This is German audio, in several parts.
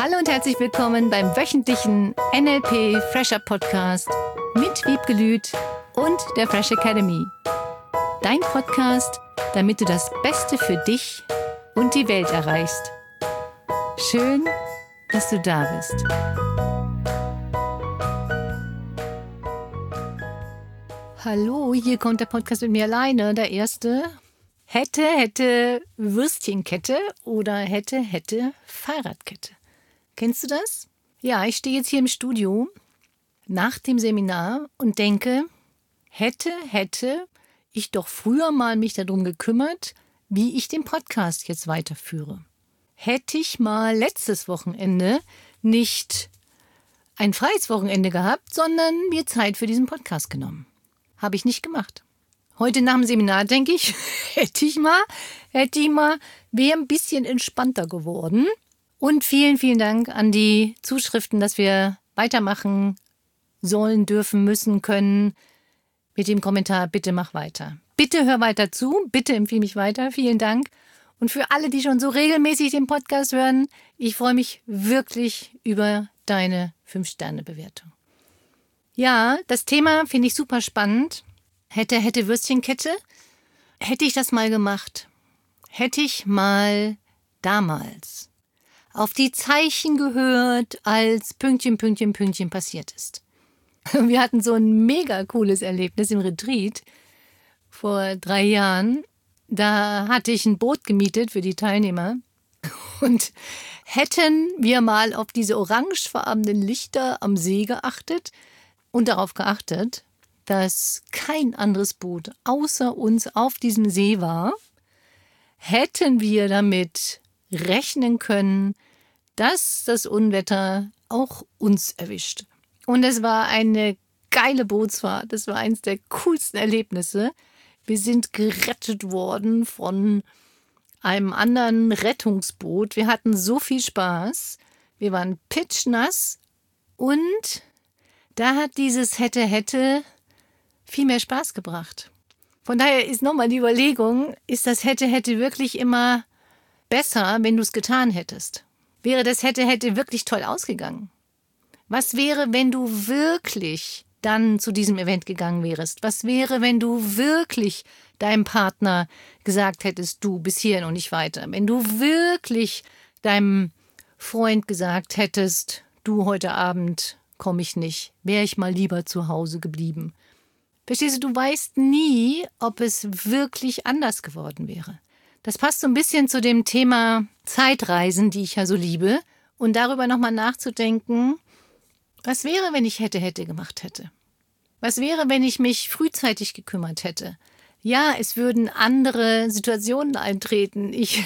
Hallo und herzlich willkommen beim wöchentlichen NLP Fresher Podcast mit Wiebke Lüth und der Fresh Academy. Dein Podcast, damit du das Beste für dich und die Welt erreichst. Schön, dass du da bist. Hallo, hier kommt der Podcast mit mir alleine, der erste. Hätte, Würstchenkette oder hätte, Fahrradkette. Kennst du das? Ja, ich stehe jetzt hier im Studio nach dem Seminar und denke, hätte ich doch früher mal mich darum gekümmert, wie ich den Podcast jetzt weiterführe. Hätte ich mal letztes Wochenende nicht ein freies Wochenende gehabt, sondern mir Zeit für diesen Podcast genommen. Habe ich nicht gemacht. Heute nach dem Seminar denke ich, hätte ich mal, wäre ein bisschen entspannter geworden. Und vielen, vielen Dank an die Zuschriften, dass wir weitermachen sollen, dürfen, müssen, können. Mit dem Kommentar, bitte mach weiter. Bitte hör weiter zu, bitte empfehle mich weiter. Vielen Dank. Und für alle, die schon so regelmäßig den Podcast hören, ich freue mich wirklich über deine 5-Sterne-Bewertung. Ja, das Thema finde ich super spannend. Hätte, Würstchenkette. Hätte ich das mal gemacht? Hätte ich mal damals auf die Zeichen gehört, als Pünktchen passiert ist. Wir hatten so ein mega cooles Erlebnis im Retreat vor 3 Jahren. Da hatte ich ein Boot gemietet für die Teilnehmer. Und hätten wir mal auf diese orangefarbenen Lichter am See geachtet und darauf geachtet, dass kein anderes Boot außer uns auf diesem See war, hätten wir damit rechnen können, dass das Unwetter auch uns erwischt. Und es war eine geile Bootsfahrt. Das war eines der coolsten Erlebnisse. Wir sind gerettet worden von einem anderen Rettungsboot. Wir hatten so viel Spaß. Wir waren pitschnass. Und da hat dieses hätte viel mehr Spaß gebracht. Von daher ist nochmal die Überlegung, ist das hätte wirklich immer besser, wenn du es getan hättest? Wäre das hätte wirklich toll ausgegangen? Was wäre, wenn du wirklich dann zu diesem Event gegangen wärst? Was wäre, wenn du wirklich deinem Partner gesagt hättest, du bis hierhin und nicht weiter? Wenn du wirklich deinem Freund gesagt hättest, du heute Abend komme ich nicht, wäre ich mal lieber zu Hause geblieben. Verstehst du, du weißt nie, ob es wirklich anders geworden wäre. Das passt so ein bisschen zu dem Thema Zeitreisen, die ich ja so liebe, und darüber nochmal nachzudenken, was wäre, wenn ich hätte gemacht hätte? Was wäre, wenn ich mich frühzeitig gekümmert hätte? Ja, es würden andere Situationen eintreten. Ich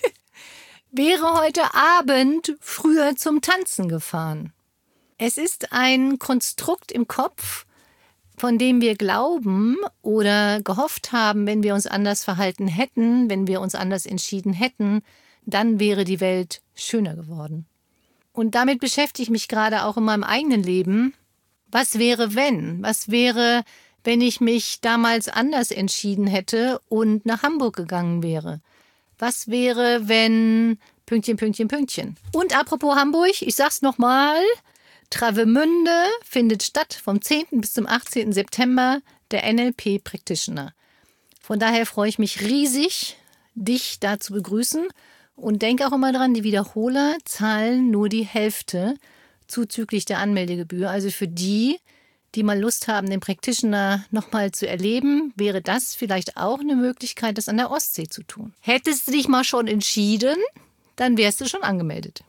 wäre heute Abend früher zum Tanzen gefahren. Es ist ein Konstrukt im Kopf, von dem wir glauben oder gehofft haben, wenn wir uns anders verhalten hätten, wenn wir uns anders entschieden hätten, dann wäre die Welt schöner geworden. Und damit beschäftige ich mich gerade auch in meinem eigenen Leben. Was wäre, wenn? Was wäre, wenn ich mich damals anders entschieden hätte und nach Hamburg gegangen wäre? Was wäre, wenn... Pünktchen. Und apropos Hamburg, ich sag's nochmal... Travemünde findet statt vom 10. bis zum 18. September der NLP Practitioner. Von daher freue ich mich riesig, dich da zu begrüßen und denke auch immer dran, die Wiederholer zahlen nur die Hälfte zuzüglich der Anmeldegebühr. Also für die, die mal Lust haben, den Practitioner nochmal zu erleben, wäre das vielleicht auch eine Möglichkeit, das an der Ostsee zu tun. Hättest du dich mal schon entschieden, dann wärst du schon angemeldet.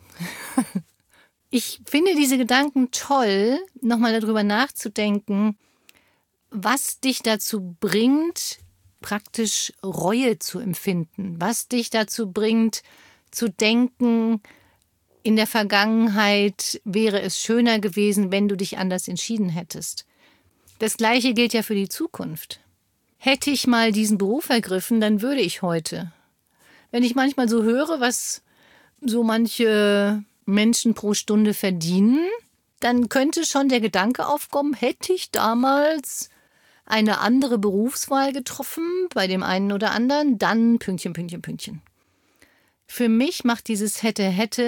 Ich finde diese Gedanken toll, nochmal darüber nachzudenken, was dich dazu bringt, praktisch Reue zu empfinden, was dich dazu bringt, zu denken, in der Vergangenheit wäre es schöner gewesen, wenn du dich anders entschieden hättest. Das Gleiche gilt ja für die Zukunft. Hätte ich mal diesen Beruf ergriffen, dann würde ich heute. Wenn ich manchmal so höre, was so manche Menschen pro Stunde verdienen, dann könnte schon der Gedanke aufkommen, hätte ich damals eine andere Berufswahl getroffen, bei dem einen oder anderen, dann Pünktchen. Für mich macht dieses hätte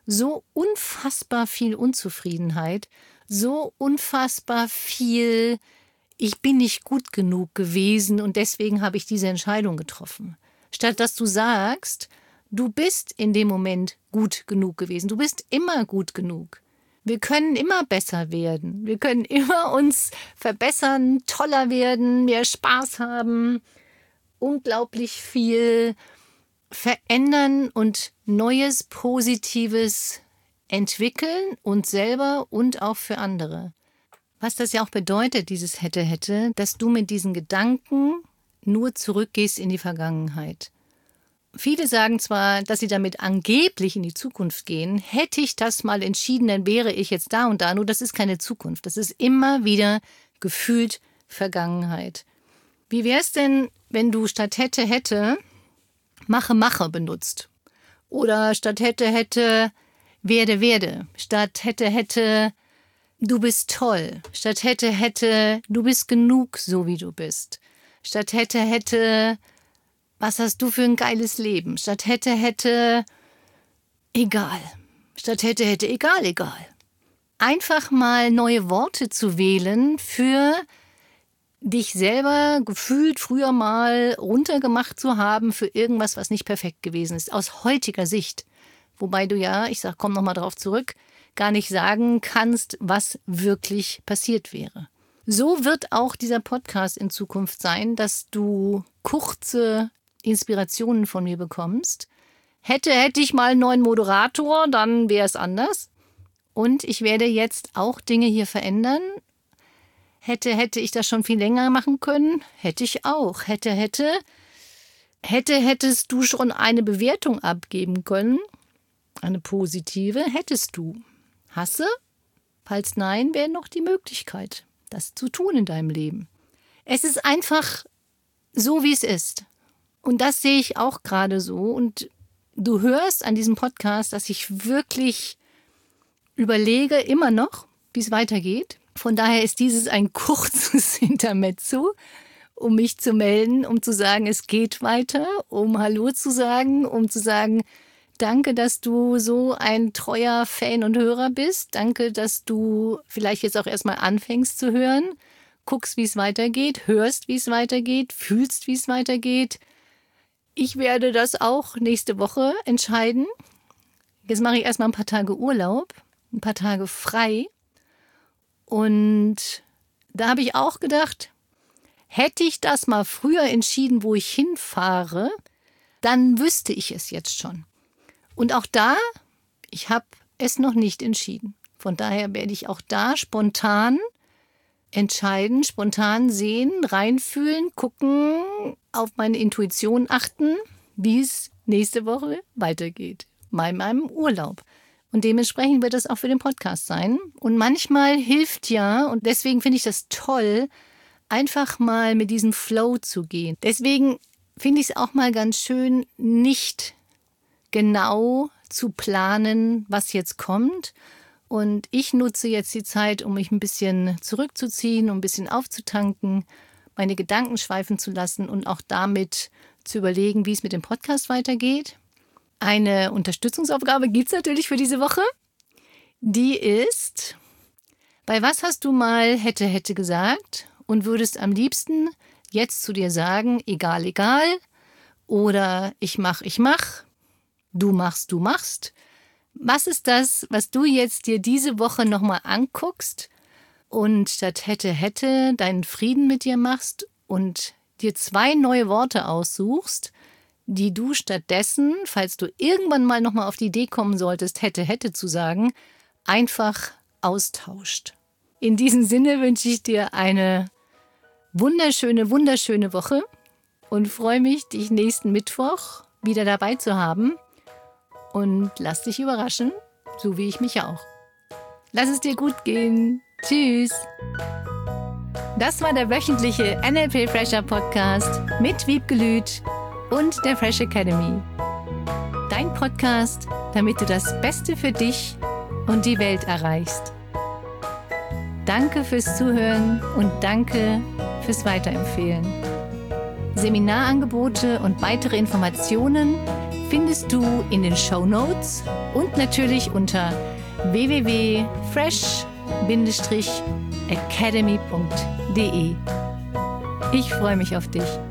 so unfassbar viel Unzufriedenheit, so unfassbar viel, ich bin nicht gut genug gewesen und deswegen habe ich diese Entscheidung getroffen. Statt dass du sagst, du bist in dem Moment gut genug gewesen, du bist immer gut genug. Wir können immer besser werden, wir können immer uns verbessern, toller werden, mehr Spaß haben, unglaublich viel verändern und Neues, Positives entwickeln, uns selber und auch für andere. Was das ja auch bedeutet, dieses hätte, dass du mit diesen Gedanken nur zurückgehst in die Vergangenheit. Viele sagen zwar, dass sie damit angeblich in die Zukunft gehen. Hätte ich das mal entschieden, dann wäre ich jetzt da und da. Nur das ist keine Zukunft. Das ist immer wieder gefühlt Vergangenheit. Wie wäre es denn, wenn du statt hätte, mache benutzt? Oder statt hätte, werde. Statt hätte, du bist toll. Statt hätte, du bist genug, so wie du bist. Statt hätte, was hast du für ein geiles Leben? Statt hätte, egal. Statt hätte, egal. Einfach mal neue Worte zu wählen für dich selber gefühlt früher mal runtergemacht zu haben für irgendwas, was nicht perfekt gewesen ist, aus heutiger Sicht. Wobei du ja, komm nochmal drauf zurück, gar nicht sagen kannst, was wirklich passiert wäre. So wird auch dieser Podcast in Zukunft sein, dass du kurze Inspirationen von mir bekommst. Hätte ich mal einen neuen Moderator, dann wäre es anders. Und ich werde jetzt auch Dinge hier verändern. Hätte ich das schon viel länger machen können? Hätte ich auch. Hättest du schon eine Bewertung abgeben können? Eine positive? Hättest du. Hasse? Falls nein, wäre noch die Möglichkeit, das zu tun in deinem Leben. Es ist einfach so, wie es ist. Und das sehe ich auch gerade so. Und du hörst an diesem Podcast, dass ich wirklich überlege, immer noch, wie es weitergeht. Von daher ist dieses ein kurzes Intermezzo, um mich zu melden, um zu sagen, es geht weiter, um Hallo zu sagen, um zu sagen, danke, dass du so ein treuer Fan und Hörer bist. Danke, dass du vielleicht jetzt auch erstmal anfängst zu hören, guckst, wie es weitergeht, hörst, wie es weitergeht, fühlst, wie es weitergeht. Ich werde das auch nächste Woche entscheiden. Jetzt mache ich erstmal ein paar Tage Urlaub, ein paar Tage frei. Und da habe ich auch gedacht, hätte ich das mal früher entschieden, wo ich hinfahre, dann wüsste ich es jetzt schon. Und auch da, ich habe es noch nicht entschieden. Von daher werde ich auch da spontan entscheiden, spontan sehen, reinfühlen, gucken, auf meine Intuition achten, wie es nächste Woche weitergeht, bei meinem Urlaub. Und dementsprechend wird das auch für den Podcast sein. Und manchmal hilft ja, und deswegen finde ich das toll, einfach mal mit diesem Flow zu gehen. Deswegen finde ich es auch mal ganz schön, nicht genau zu planen, was jetzt kommt. Und ich nutze jetzt die Zeit, um mich ein bisschen zurückzuziehen, um ein bisschen aufzutanken, meine Gedanken schweifen zu lassen und auch damit zu überlegen, wie es mit dem Podcast weitergeht. Eine Unterstützungsaufgabe gibt es natürlich für diese Woche. Die ist, bei was hast du mal hätte gesagt und würdest am liebsten jetzt zu dir sagen, egal, oder ich mach, du machst. Was ist das, was du jetzt dir diese Woche nochmal anguckst und statt hätte deinen Frieden mit dir machst und dir 2 neue Worte aussuchst, die du stattdessen, falls du irgendwann mal nochmal auf die Idee kommen solltest, hätte zu sagen, einfach austauscht. In diesem Sinne wünsche ich dir eine wunderschöne Woche und freue mich, dich nächsten Mittwoch wieder dabei zu haben. Und lass dich überraschen, so wie ich mich auch. Lass es dir gut gehen. Tschüss. Das war der wöchentliche NLP Fresher Podcast mit Wiebke Lüth und der Fresh Academy. Dein Podcast, damit du das Beste für dich und die Welt erreichst. Danke fürs Zuhören und danke fürs Weiterempfehlen. Seminarangebote und weitere Informationen findest du in den Shownotes und natürlich unter www.fresh-academy.de. Ich freue mich auf dich.